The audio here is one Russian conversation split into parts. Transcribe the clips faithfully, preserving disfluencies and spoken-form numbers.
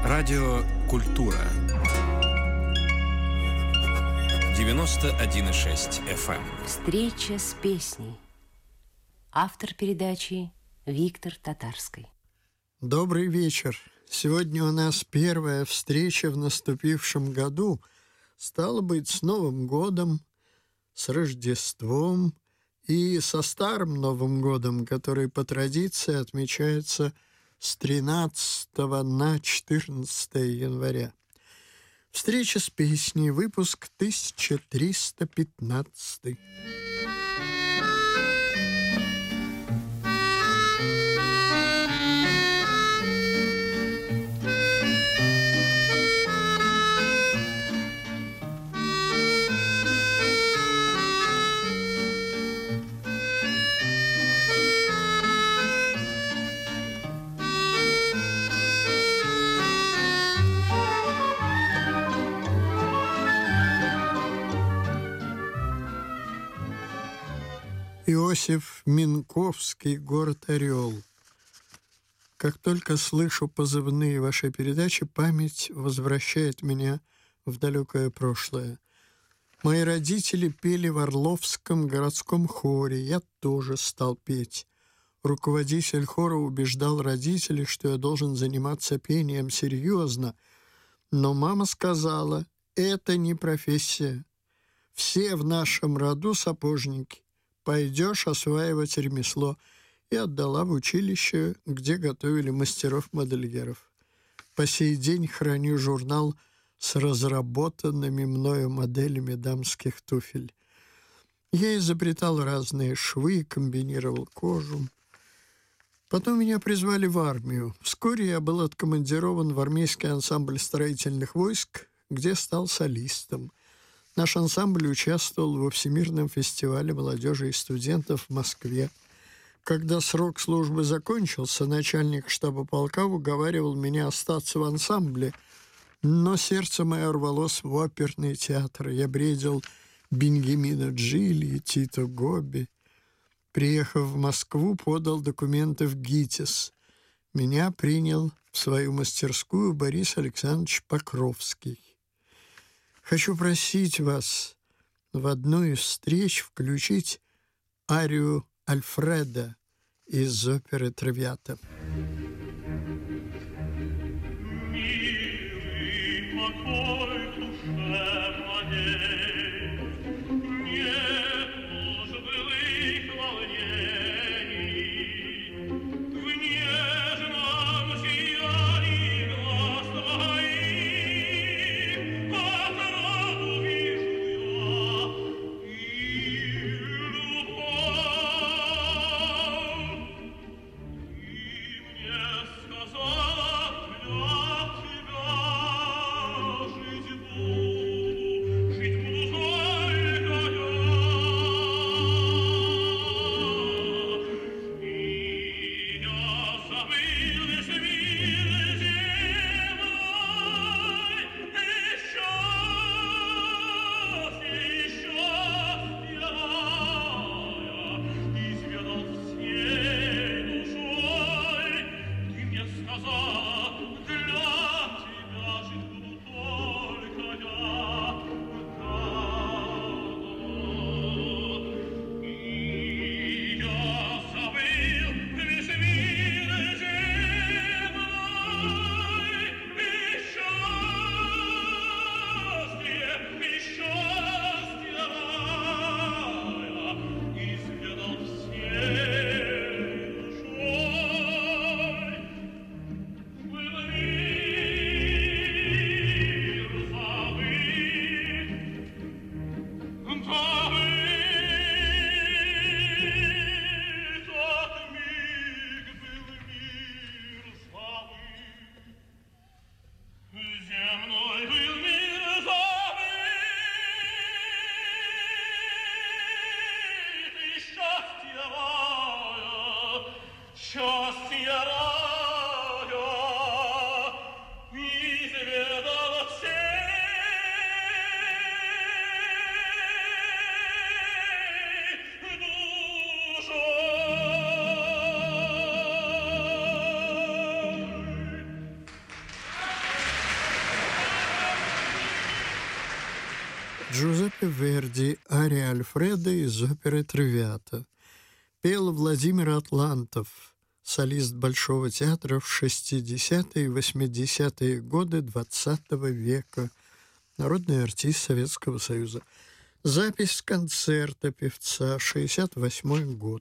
Радио «Культура». девяносто один и шесть эф эм. Встреча с песней. Автор передачи Виктор Татарский. Добрый вечер. Сегодня у нас первая встреча в наступившем году. Стало быть, с Новым годом, с Рождеством и со Старым Новым годом, который по традиции отмечается с тринадцатого на четырнадцатое января. Встреча с песней, выпуск тысяча триста пятнадцатый. Иосиф Минковский, город Орел. Как только слышу позывные вашей передачи, память возвращает меня в далекое прошлое. Мои родители пели в Орловском городском хоре, я тоже стал петь. Руководитель хора убеждал родителей, что я должен заниматься пением серьезно, но мама сказала, это не профессия. Все в нашем роду сапожники. Пойдешь осваивать ремесло, и отдала в училище, где готовили мастеров-модельеров. По сей день храню журнал с разработанными мною моделями дамских туфель. Я изобретал разные швы, комбинировал кожу. Потом меня призвали в армию. Вскоре я был откомандирован в армейский ансамбль строительных войск, где стал солистом. Наш ансамбль участвовал во Всемирном фестивале молодежи и студентов в Москве. Когда срок службы закончился, начальник штаба полка уговаривал меня остаться в ансамбле, но сердце мое рвалось в оперный театр. Я бредил Беньямино Джилли и Тито Гобби. Приехав в Москву, подал документы в ГИТИС. Меня принял в свою мастерскую Борис Александрович Покровский. Хочу просить вас в одну из встреч включить арию Альфреда из оперы «Травиата». Милый покой в душе моей, нет уж былых волнений, в нежном сиянии глаз твоих отраду вижу я и любовь. И мне сказала для тебя жить буду, жить буду Джузеппе Верди, ария Альфреда из оперы «Травиата». Пел Владимир Атлантов, солист Большого театра в шестидесятые и восьмидесятые годы двадцатого века, народный артист Советского Союза. Запись концерта певца, шестьдесят восьмой год.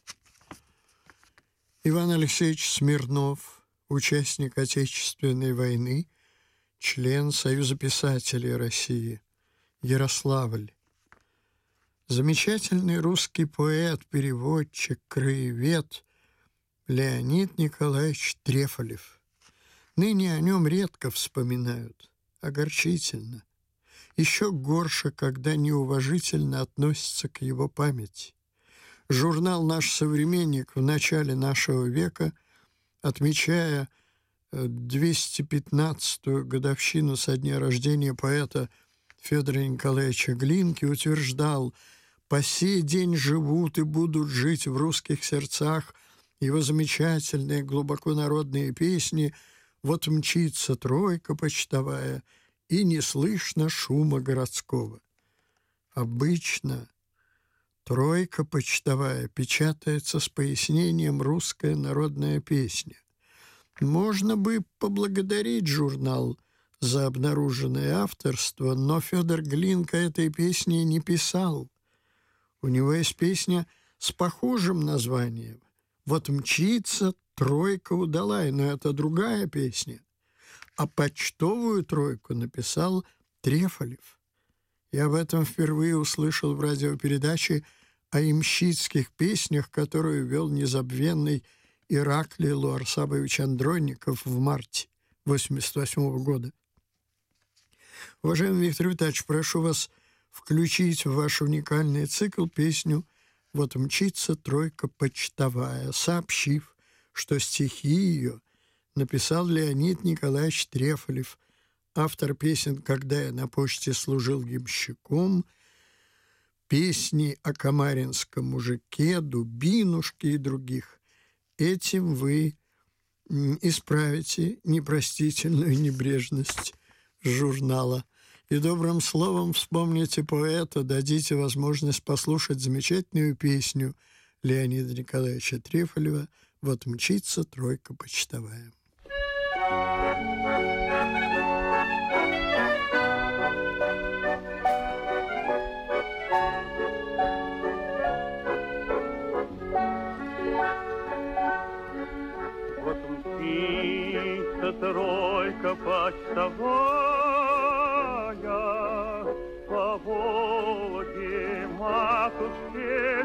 Иван Алексеевич Смирнов, участник Отечественной войны, член Союза писателей России, Ярославль. Замечательный русский поэт, переводчик, краевед Леонид Николаевич Трефолев. Ныне о нем редко вспоминают, огорчительно. Еще горше, когда неуважительно относятся к его памяти. Журнал «Наш современник» в начале нашего века, отмечая двести пятнадцатую годовщину со дня рождения поэта Федора Николаевича Глинки, утверждал: «По сей день живут и будут жить в русских сердцах его замечательные глубоко народные песни. Вот мчится тройка почтовая, и не слышно шума городского». Обычно тройка почтовая печатается с пояснением «Русская народная песня». Можно бы поблагодарить журнал за обнаруженное авторство, но Федор Глинка этой песни не писал. У него есть песня с похожим названием «Вот мчится тройка удалая», но это другая песня. А почтовую тройку написал Трефолев. Я об этом впервые услышал в радиопередаче о ямщицких песнях, которую вел незабвенный Ираклий Луарсабович Андронников в марте восемьдесят восьмого года. Уважаемый Виктор Витальевич, прошу вас включить в ваш уникальный цикл песню «Вот мчится тройка почтовая», сообщив, что стихи ее написал Леонид Николаевич Трефолев, автор песен «Когда я на почте служил ямщиком», песни о камаринском мужике, Дубинушке и других. Этим вы исправите непростительную небрежность журнала и добрым словом вспомните поэта, дадите возможность послушать замечательную песню Леонида Николаевича Трефолева «Вот мчится тройка почтовая». Тройка почтовая по Волге матушке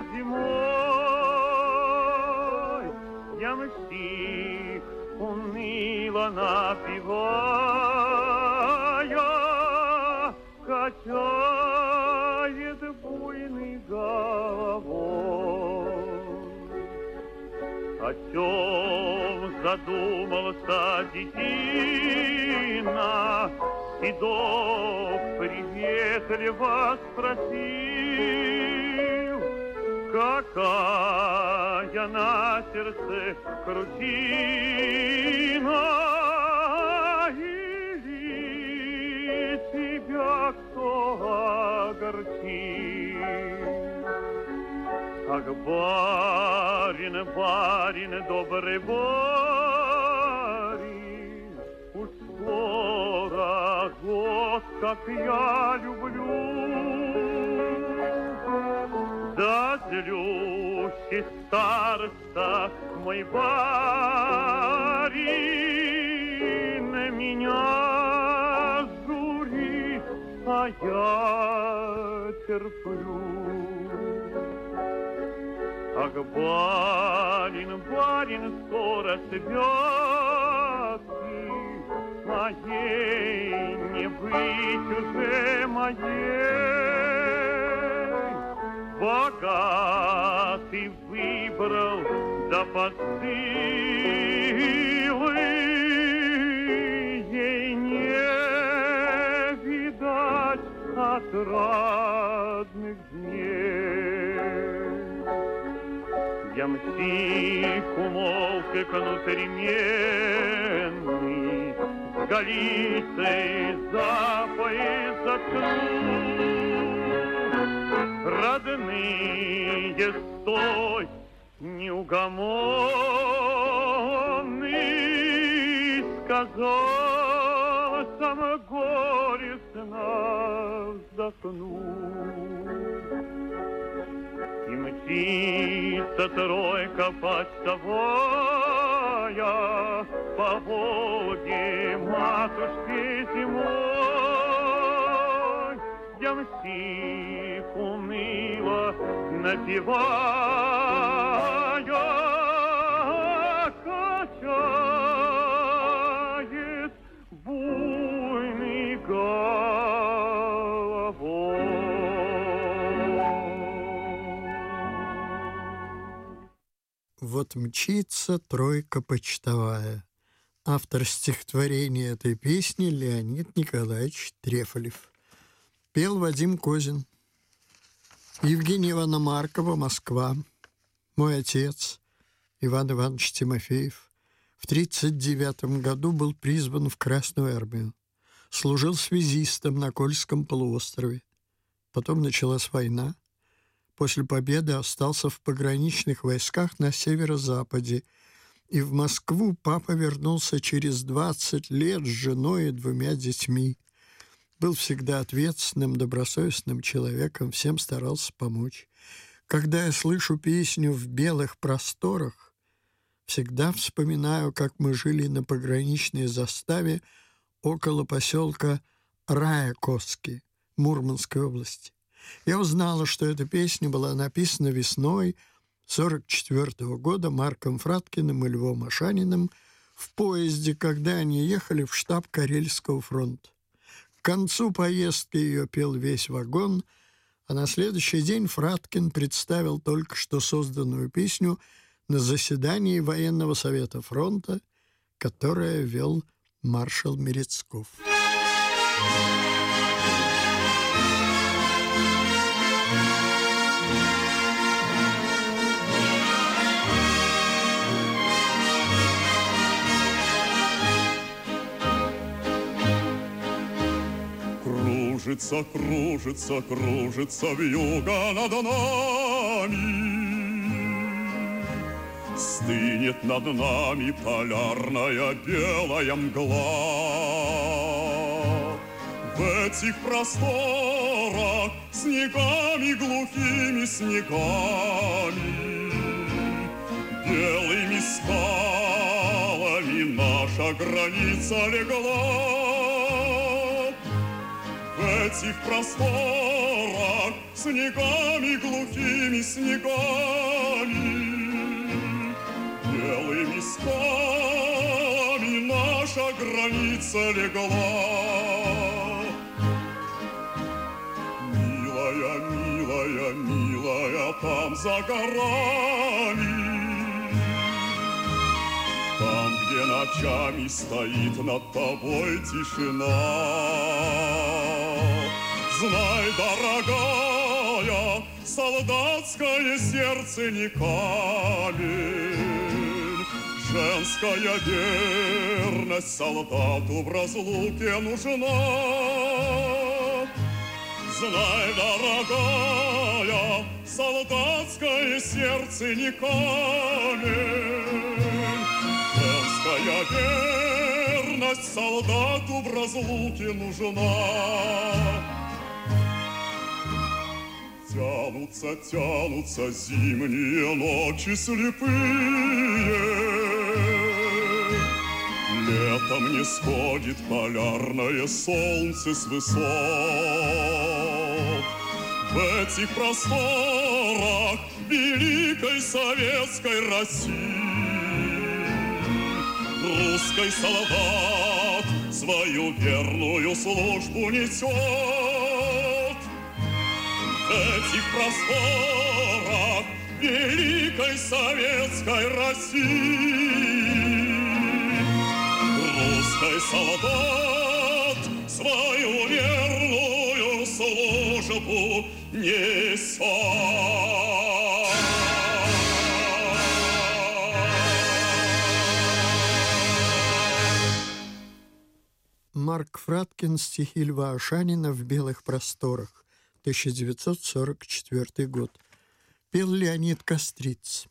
зимой. Ямщик уныло напевая качает буйной головой. О чем задумался детина, седок приветливо спросил, какая на сердце крутина, или тебя кто огорчил? Ах, барин, барин, добрый барин, уж скоро год, как я люблю. Да злющий староста мой барин меня журит, а я терплю. Ах, барин, барин, скоро святки, моей не быть уже моей. Богатый выбрал за посылы, ей не видать отрадных дней. Ямщик умолк и внутренний, с Галицей за пояс заткнул. родные, стой, неугомонный, сказала сама горестно вздохнув. И мчится тройка почтовая по Волге матушки зимой. Ямщик уныло напевая качает буйный головой. Вот мчится тройка почтовая. Автор стихотворения этой песни Леонид Николаевич Трефолев. Пел Вадим Козин. Евгения Ивановна Маркова, Москва. Мой отец, Иван Иванович Тимофеев, в тридцать девятом году был призван в Красную армию. Служил связистом на Кольском полуострове. Потом началась война. После победы остался в пограничных войсках на северо-западе, и в Москву папа вернулся через двадцать лет с женой и двумя детьми. Был всегда ответственным, добросовестным человеком, всем старался помочь. Когда я слышу песню «В белых просторах», всегда вспоминаю, как мы жили на пограничной заставе около поселка Раякоски Мурманской области. Я узнала, что эта песня была написана весной сорок четвёртого года Марком Фраткиным и Львом Ашаниным в поезде, когда они ехали в штаб Карельского фронта. К концу поездки ее пел весь вагон, а на следующий день Фраткин представил только что созданную песню на заседании военного совета фронта, которое вел маршал Мерецков. Кружится, кружится, кружится вьюга над нами, стынет над нами полярная белая мгла. В этих просторах снегами, глухими снегами, белыми скалами наша граница легла. В этих просторах снегами, глухими снегами, белыми скалами наша граница легла. Милая, милая, милая, там за горами, там, где ночами стоит над тобой тишина. Знай, дорогая, солдатское сердце не камень, женская верность солдату в разлуке нужна. Знай, дорогая, солдатское сердце не камень, женская верность солдату в разлуке нужна. Тянутся, тянутся зимние ночи слепые, летом не сходит полярное солнце с высот. В этих просторах великой советской России русский солдат свою верную службу несет. В этих просторах великой советской России русский солдат свою верную службу несет. Марк Фраткин, стихи Льва Ашанина «В белых просторах». тысяча девятьсот сорок четвёртый год. Пел Леонид Костриц.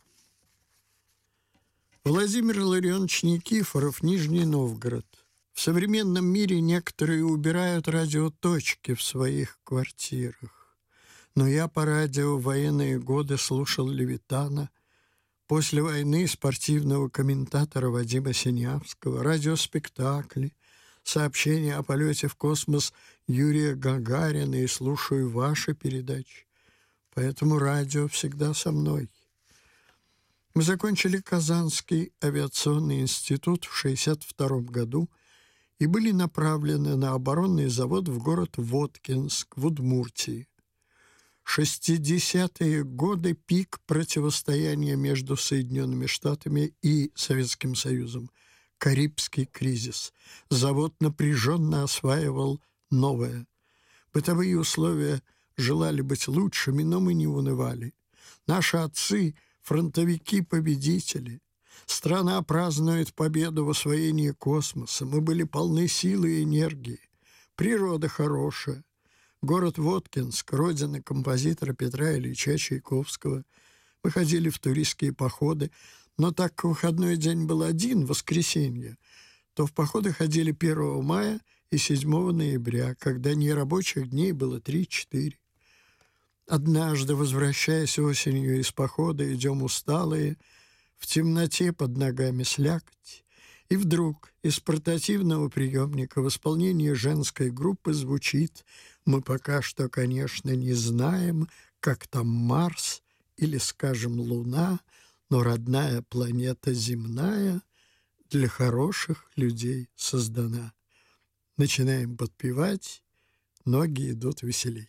Владимир Илларионович Никифоров, Нижний Новгород. В современном мире некоторые убирают радиоточки в своих квартирах. Но я по радио в военные годы слушал Левитана, после войны спортивного комментатора Вадима Синявского, радиоспектакли, сообщения о полете в космос Юрия Гагарина и слушаю ваши передачи. Поэтому радио всегда со мной. Мы закончили Казанский авиационный институт в шестьдесят втором году и были направлены на оборонный завод в город Воткинск в Удмуртии. шестидесятые годы – пик противостояния между Соединенными Штатами и Советским Союзом. Карибский кризис. Завод напряженно осваивал новое. Бытовые условия желали быть лучшими, но мы не унывали. Наши отцы – фронтовики-победители. Страна празднует победу в освоении космоса. Мы были полны силы и энергии. Природа хорошая. Город Воткинск, родина композитора Петра Ильича Чайковского. Мы ходили в туристские походы, но так как выходной день был один, воскресенье, то в походы ходили первого мая и седьмого ноября, когда нерабочих дней было три-четыре. Однажды, возвращаясь осенью из похода, идем усталые, в темноте под ногами слякоть, и вдруг из портативного приемника в исполнении женской группы звучит: «Мы пока что, конечно, не знаем, как там Марс или, скажем, Луна, но родная планета земная для хороших людей создана». Начинаем подпевать, ноги идут веселей.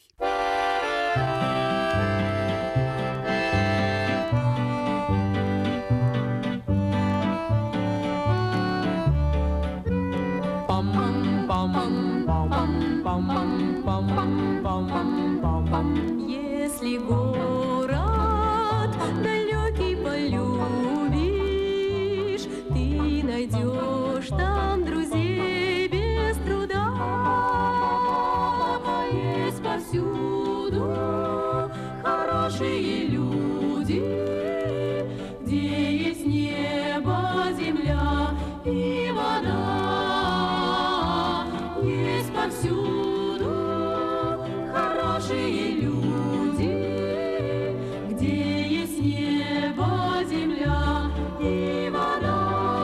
Если город далекий полюбишь, ты найдешь там друзей без труда. Есть повсюду хорошие люди, где есть небо, земля и вода. Есть повсюду хорошие люди, где есть небо, земля и вода.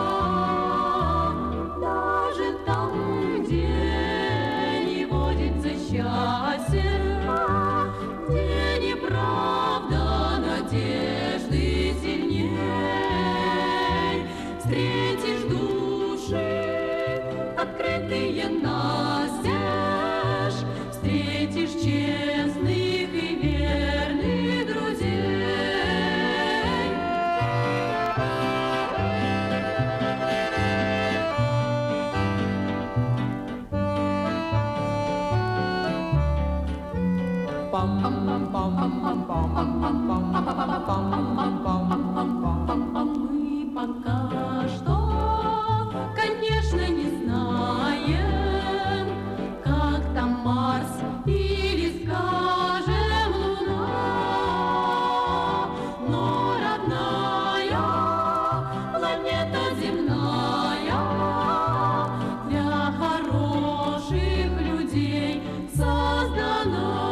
Даже там, где не водится счастье, где неправда надежды сильней, встретишь души, открытые настежь, встретишь честных и верных друзей. Мы пока что, конечно, не знаем, как там Марс или, скажем, Луна, но родная планета земная для хороших людей создана.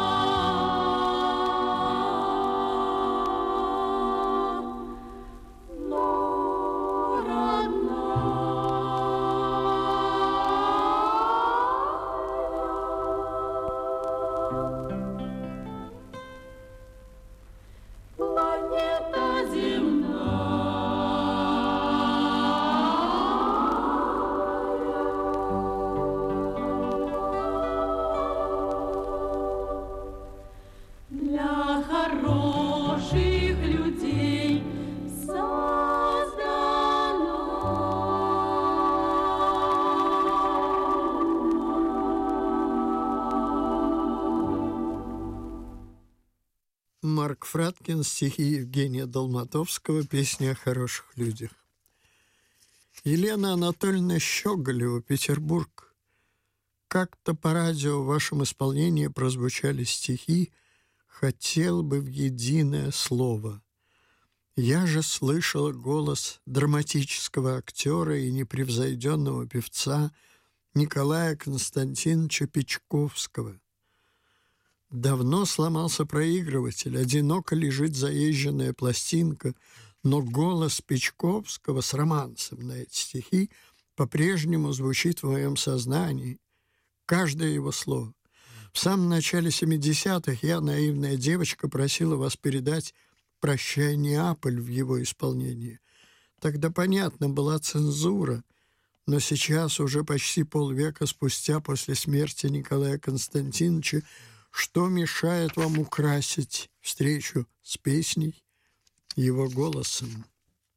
Марк Фраткин, стихи Евгения Долматовского, песня о хороших людях. Елена Анатольевна Щеголева, Петербург. как-то по радио в вашем исполнении прозвучали стихи «Хотел бы в единое слово». Я же слышала голос драматического актера и непревзойденного певца Николая Константиновича Печковского. Давно сломался проигрыватель, одиноко лежит заезженная пластинка, но голос Печковского с романсом на эти стихи по-прежнему звучит в моем сознании. Каждое его слово. В самом начале семидесятых я, наивная девочка, просила вас передать «Прощай, Неаполь» в его исполнении. Тогда, понятно, была цензура, но сейчас, уже почти полвека спустя после смерти Николая Константиновича, что мешает вам украсить встречу с песней его голосом?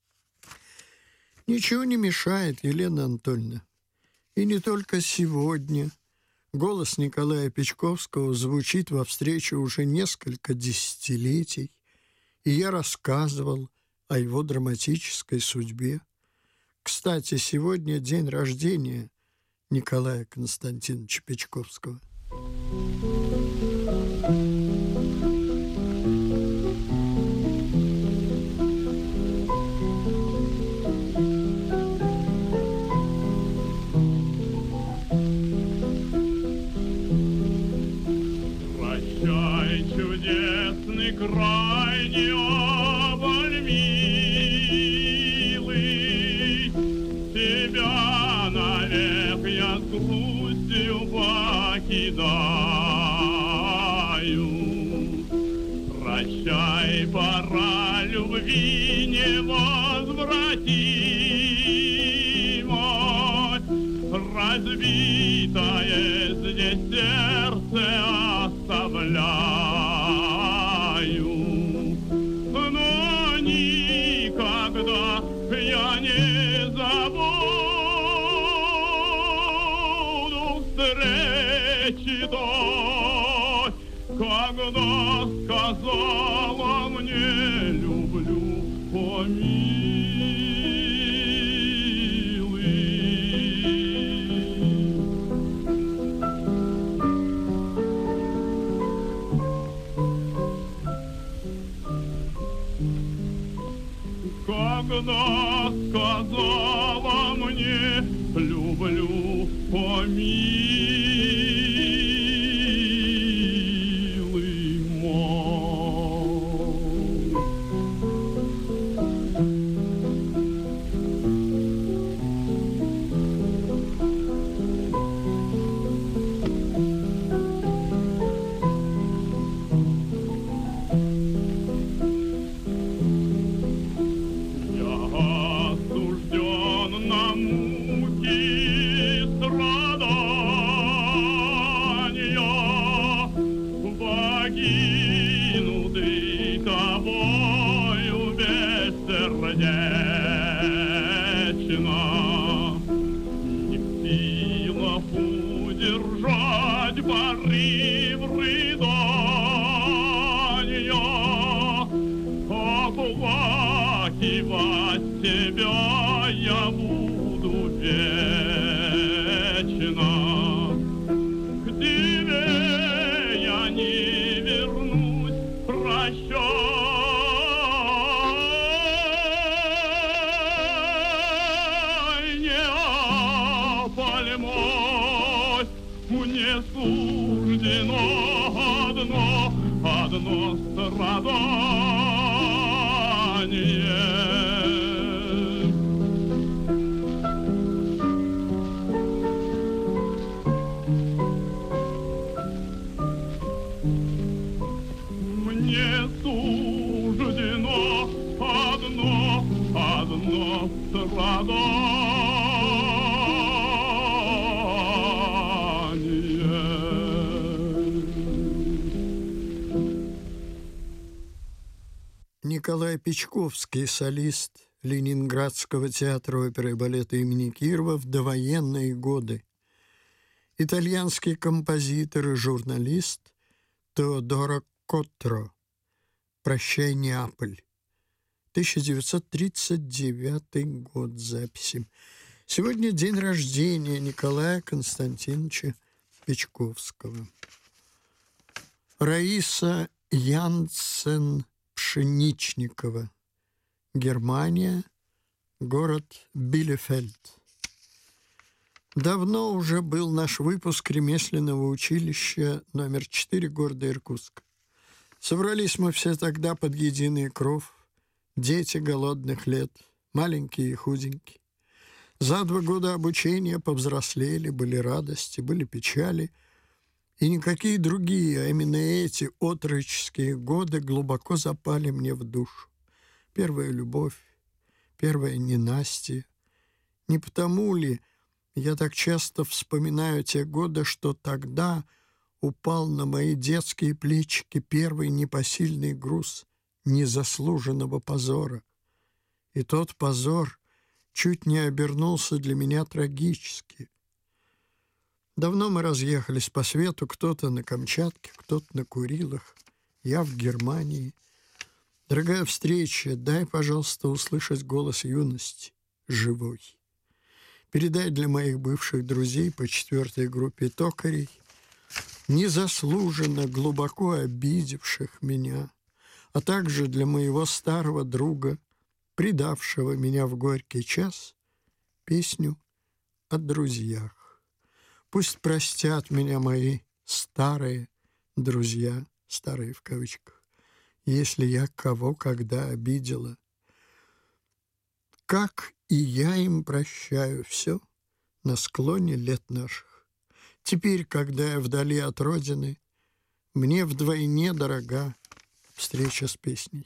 Ничего не мешает, Елена Анатольевна. И не только сегодня. Голос Николая Печковского звучит во встрече уже несколько десятилетий, и я рассказывал о его драматической судьбе. Кстати, сегодня день рождения Николая Константиновича Печковского. Прощай, чудесный край, Неаполь милый, тебя навек я с грустью покидаю. Прощай, пора любви невозвратимой, разбитое здесь сердце оставляю. Но никогда я не забуду встречи той, когда сказала мне люблю, о когда сказала мне люблю, помилуй мой. Порыв рыдания, оплакивать тебя я буду вечно. К тебе я не вернусь, прощай, Неаполь мой, мне суждено одно, одно страдание. Мне суждено одно, одно страдание. Николай Печковский, солист Ленинградского театра оперы и балета имени Кирова в довоенные годы. Итальянский композитор и журналист Теодоро Котро. «Прощай, Неаполь». тысяча девятьсот тридцать девятый год записи. Сегодня день рождения Николая Константиновича Печковского. Раиса Янсен-Пшеничникова. Германия. Город Билефельд. Давно уже был наш выпуск ремесленного училища номер четыре города Иркутска. Собрались мы все тогда под единый кров, дети голодных лет, маленькие и худенькие. За два года обучения повзрослели, были радости, были печали, и никакие другие, а именно эти отроческие годы глубоко запали мне в душу. Первая любовь, первое ненастье. Не потому ли я так часто вспоминаю те годы, что тогда упал на мои детские плечики первый непосильный груз незаслуженного позора. И тот позор чуть не обернулся для меня трагически. Давно мы разъехались по свету, кто-то на Камчатке, кто-то на Курилах, я в Германии. Дорогая встреча, дай, пожалуйста, услышать голос юности, живой. Передай для моих бывших друзей по четвертой группе токарей, незаслуженно глубоко обидевших меня, а также для моего старого друга, предавшего меня в горький час, песню о друзьях. Пусть простят меня мои старые друзья, старые в кавычках, если я кого когда обидела. Как и я им прощаю все на склоне лет наших. Теперь, когда я вдали от родины, мне вдвойне дорога встреча с песней.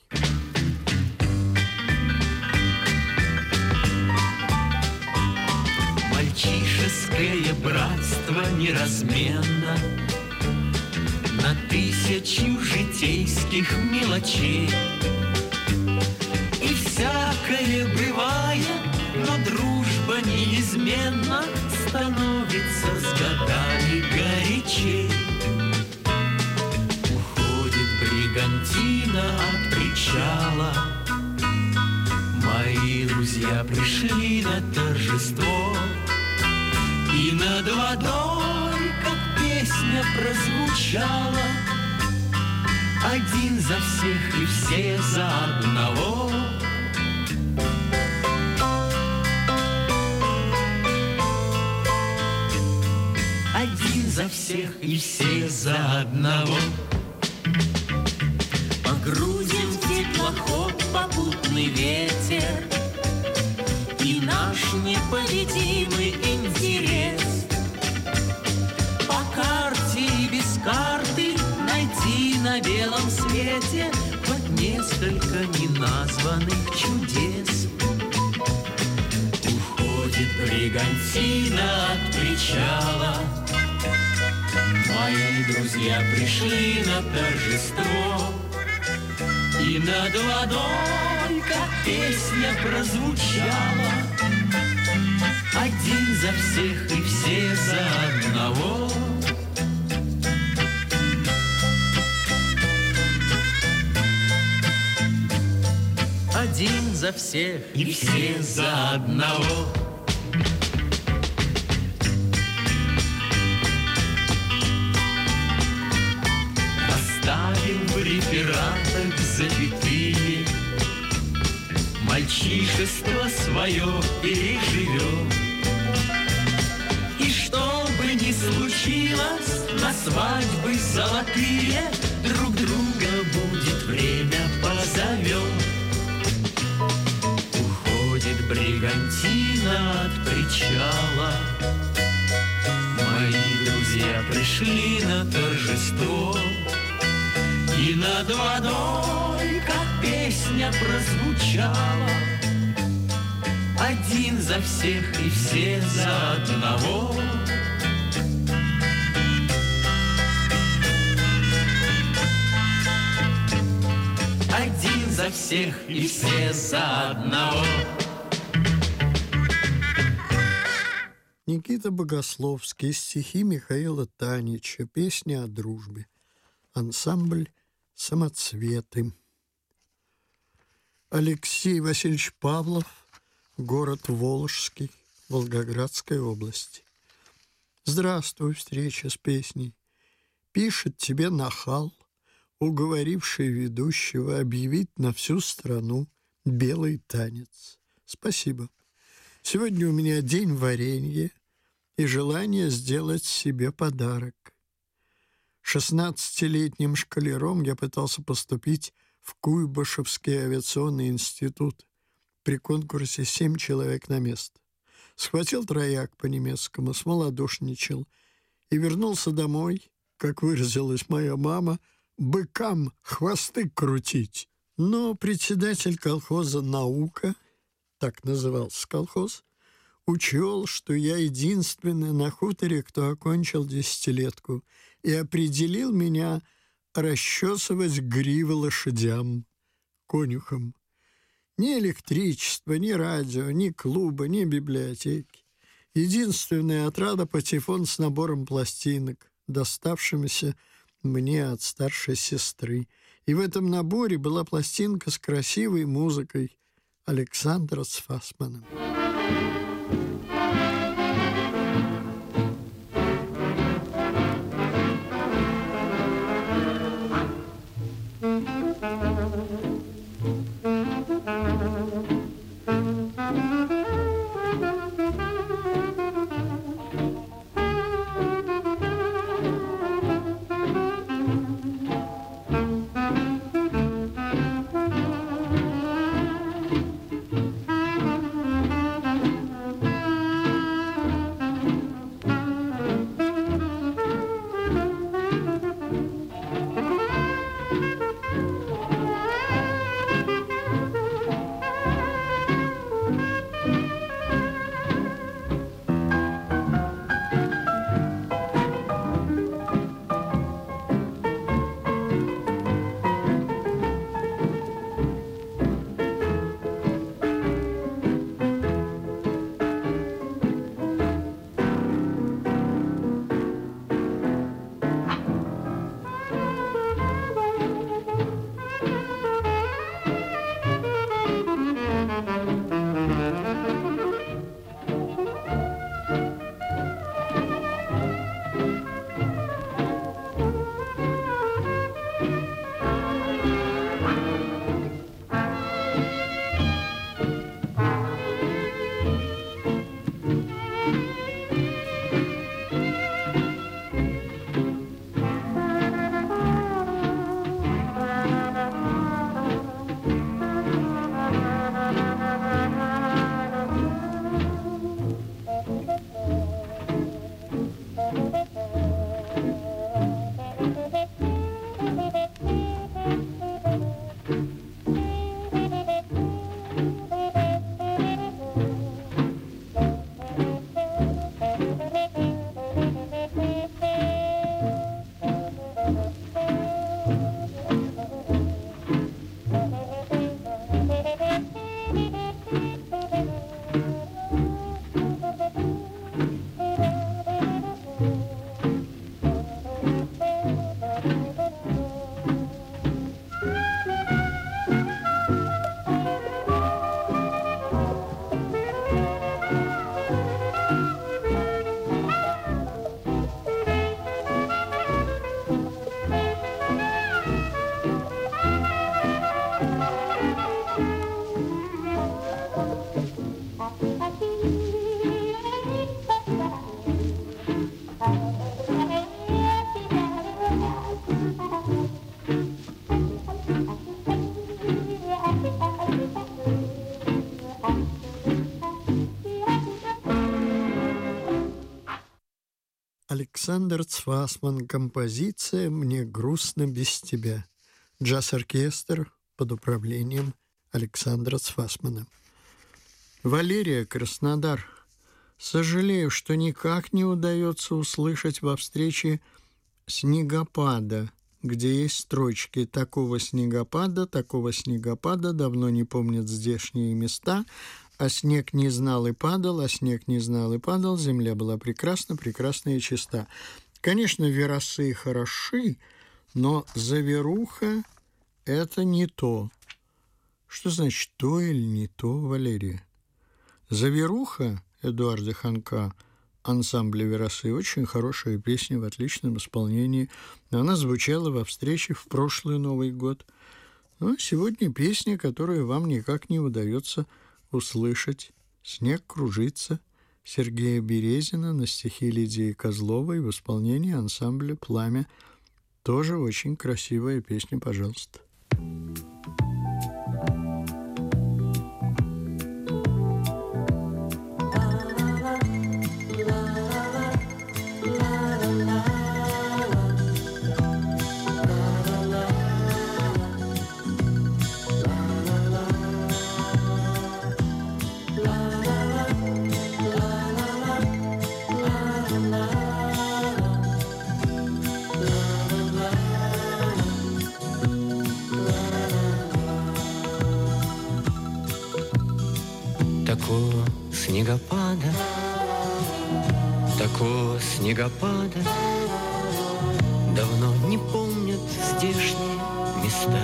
Мальчишеское братство неразменно на тысячу житейских мелочей. И всякое бывает, но дружба неизменно становится с годами горячей. Уходит бригантина от причала, мои друзья пришли на торжество, и над водой, как песня прозвучала, один за всех и все за одного. Один за всех и все за одного. Погрузим в теплоход попутный ветер и наш непобедимый интерес. По карте и без карты найти на белом свете хоть несколько неназванных чудес. Уходит бригантина от причала, мои друзья пришли на торжество, и над водой, как песня прозвучала, один за всех и все за одного. Один за всех и все за одного. Оставим в рефератах запятые, мальчишество свое переживем. И что бы ни случилось, на свадьбы золотые друг друга будет время позовем. Уходит бригантина от причала, мои друзья пришли на торжество, и над водой, как песня прозвучала, один за всех и все за одного. Один за всех и все за одного. Никита Богословский, стихи Михаила Танича, песня о дружбе. Ансамбль «Самоцветы». Алексей Васильевич Павлов, город Волжский, Волгоградской области. Здравствуй, встреча с песней. Пишет тебе нахал, уговоривший ведущего объявить на всю страну белый танец. Спасибо. Сегодня у меня день варенья и желание сделать себе подарок. Шестнадцатилетним школяром я пытался поступить в Куйбышевский авиационный институт. При конкурсе семь человек на место. Схватил трояк по-немецкому, смолодушничал и вернулся домой, как выразилась моя мама, быкам хвосты крутить. Но председатель колхоза «Наука», так назывался колхоз, учел, что я единственный на хуторе, кто окончил десятилетку, и определил меня расчесывать гривы лошадям, конюхам. Ни электричества, ни радио, ни клуба, ни библиотеки. Единственная отрада — патефон с набором пластинок, доставшимися мне от старшей сестры. И в этом наборе была пластинка с красивой музыкой Александра Цфасмана. Александр Цфасман. Композиция «Мне грустно без тебя». Джаз-оркестр под управлением Александра Цфасмана. Валерия, Краснодар. Сожалею, что никак не удается услышать во встрече «Снегопада», где есть строчки «Такого снегопада, такого снегопада, давно не помнят здешние места», а снег не знал и падал, а снег не знал и падал, земля была прекрасна, прекрасна и чиста. Конечно, верасы хороши, но заверуха — это не то. Что значит то или не то, Валерия? Заверуха Эдуарда Ханка ансамбля «Верасы». Очень хорошая песня в отличном исполнении. Она звучала во встрече в прошлый Новый год. Ну, а сегодня песня, которую вам никак не удается услышать. «Снег кружится» Сергея Березина на стихи Лидии Козловой в исполнении ансамбля «Пламя». Тоже очень красивая песня, пожалуйста. Такого снегопада, такого снегопада давно не помнят здешние места.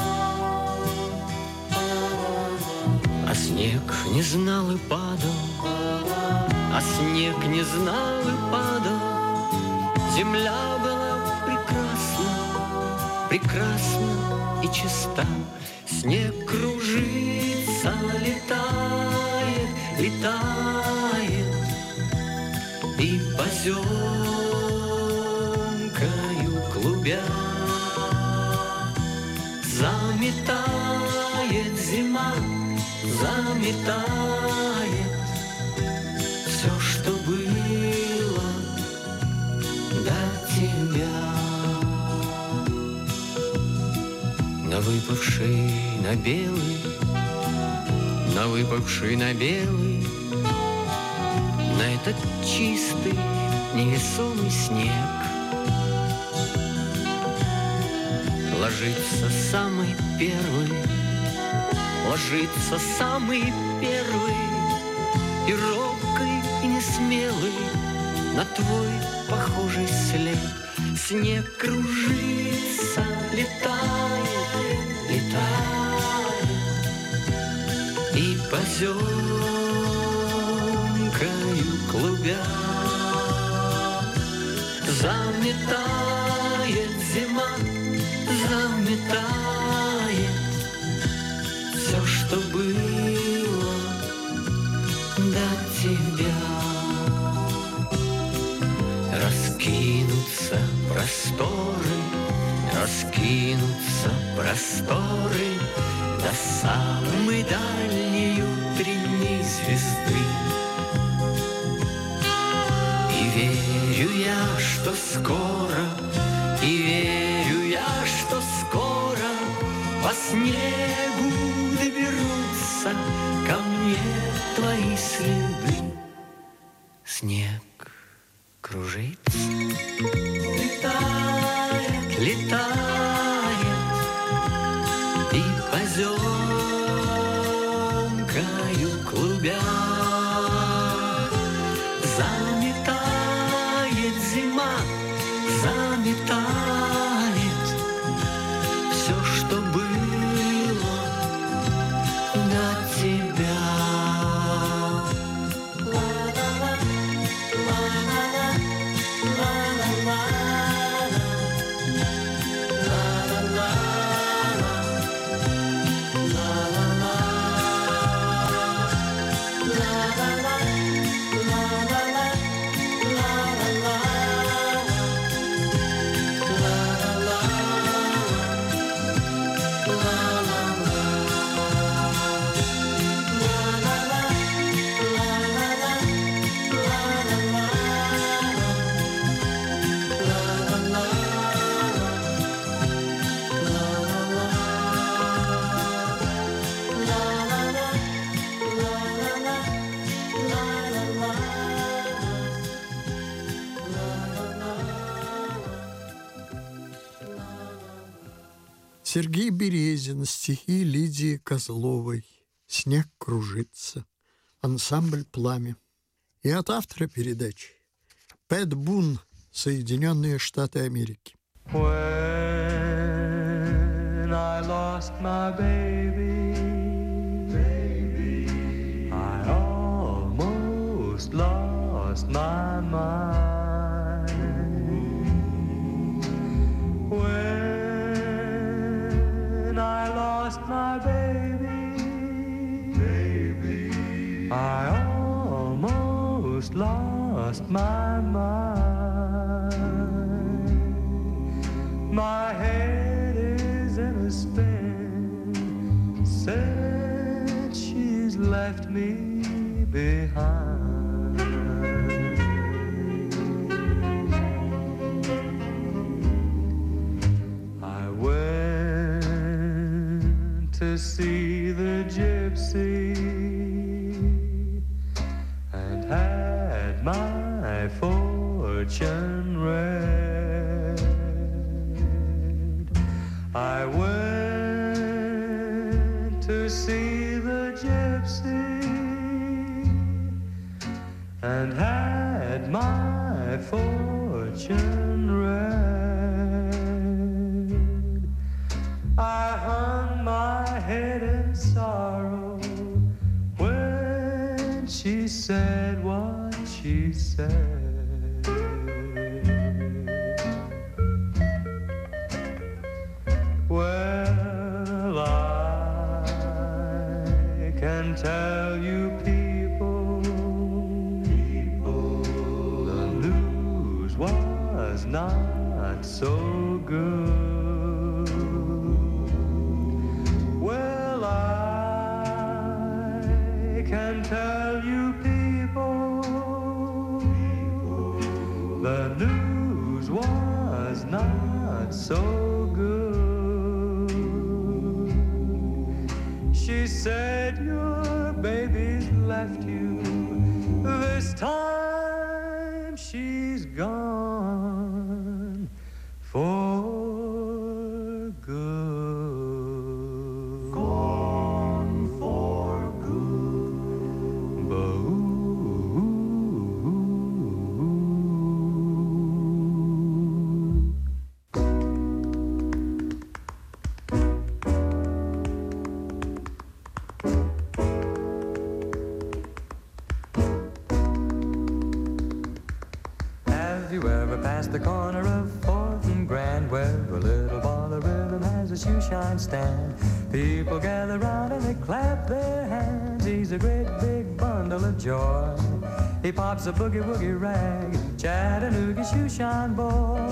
А снег не знал и падал, а снег не знал и падал. Земля была прекрасна, прекрасна и чиста. Снег кружится, летает, летает, и поземкою клубя заметает зима, заметает все, что было до тебя. На выпавший на белый, на выпавший на белый, на этот чистый невесомый снег ложится самый первый, ложится самый первый, и робкий, и несмелый на твой похожий след. Снег кружится, летает, летает, и поземкою клубя заметает зима, заметает все, что было до тебя. Раскинутся просторы, раскинутся просторы до самой дальней утренней звезды. И верю я, что скоро, и верю я, что скоро по снегу доберутся ко мне твои следы. Снег кружится, летает, летает, и поземкою клубя заметает зима, заметает все, что было до тебя. Сергей Березин, стихи Лидии Козловой. «Снег кружится». Ансамбль «Пламя». И от автора передачи Пэт Бун, Соединенные Штаты Америки. When I lost my baby, baby, I almost lost lost my mind. When I lost my baby, baby, I almost lost my mind. My head is in a spin since she's left me behind. I went to see the gypsy and had my fortune read. I went to see the gypsy and had my fortune read. I hung my head in sorrow when she said what she said. Well, I can tell you people, people, the news was not so good. Well, I can tell you people, people, the news was not so good. She said your baby's left you. This time she's gone for good. Gone for good. Boo. Have you ever passed the corner of Fourth and Grand where a little ball of rhythm has a shoe shine stand? People gather round and they clap their hands. He's a great big bundle of joy. He pops a boogie woogie rag, Chattanooga shoe shine boy.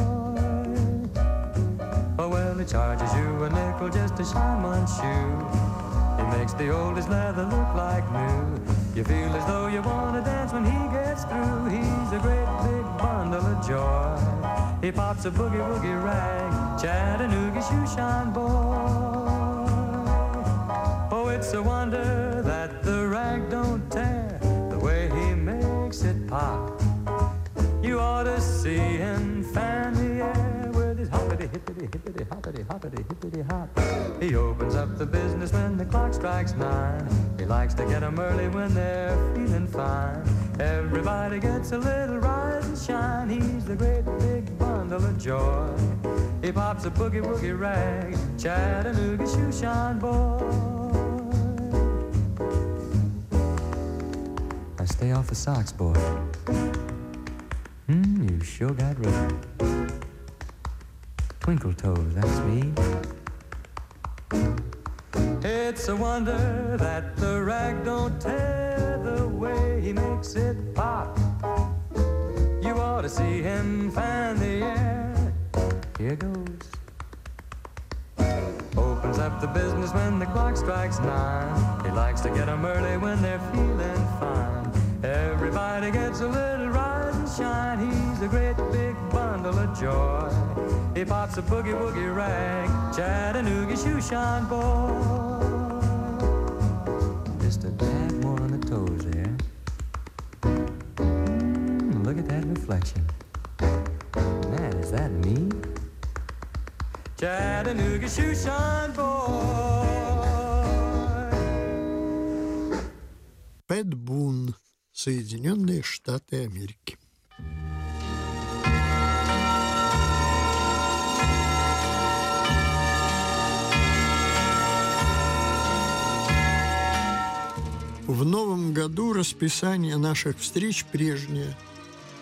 Oh well, he charges you a nickel just to shine one shoe. He makes the oldest leather look like new. You feel as though you want to dance when he gets through. He's a great big bundle of joy. He pops a boogie woogie rag, Chattanooga shoe shine boy. Oh, it's a wonder that the rag don't tear the way he makes it pop. You ought to see him fan the air with his hoppity hippity hippity hoppity hoppity hippity hop. He opens up the business when the clock strikes nine. He likes to get 'em early when they're feeling fine. Everybody gets a little rise and shine. He's the great big bundle of joy. He pops a boogie woogie rag, Chattanooga shoe shine boy. Now stay off the socks, boy. Hmm, you sure got rhythm. Twinkle toes, that's me. It's a wonder that the rag don't tear the way he makes it pop. You ought to see him fan the air. Here goes. Opens up the business when the clock strikes nine. He likes to get 'em early when they're feeling fine. Everybody gets a little rise and shine. He's a great big bundle of joy. He pops a boogie woogie rag, Chattanooga shoe shine boy. Just a dab more on the toes there. Mm, look at that reflection. Man, is that me? Chattanooga shoe shine boy. Пэт Бун, Соединенные Штаты Америки. В новом году расписание наших встреч прежнее.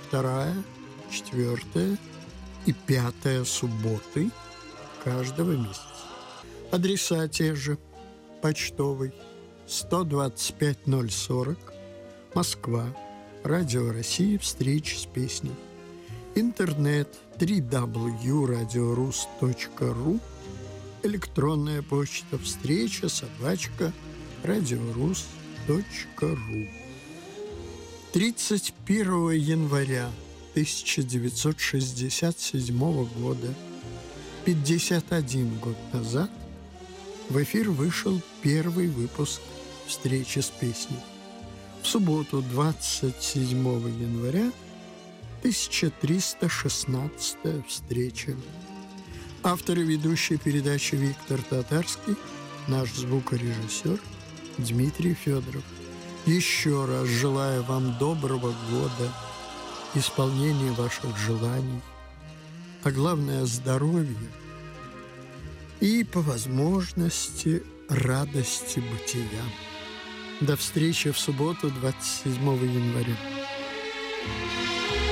вторая, четвертая и пятая субботы каждого месяца. Адреса те же. Почтовый сто двадцать пять ноль сорок, Москва, Радио России, встречи с песней. Интернет дабл ю дабл ю дабл ю точка радиорус точка ру, электронная почта встреча собачка радиорус точка ру. тридцать первого января тысяча девятьсот шестьдесят седьмого года, пятьдесят один год назад, в эфир вышел первый выпуск «Встречи с песней». В субботу, двадцать седьмого января, тысяча триста шестнадцатая встреча. Автор и ведущий передачи Виктор Татарский, наш звукорежиссер Дмитрий Федоров. Еще раз желаю вам доброго года, исполнения ваших желаний, а главное – здоровья и, по возможности, радости бытия. До встречи в субботу, двадцать седьмого января.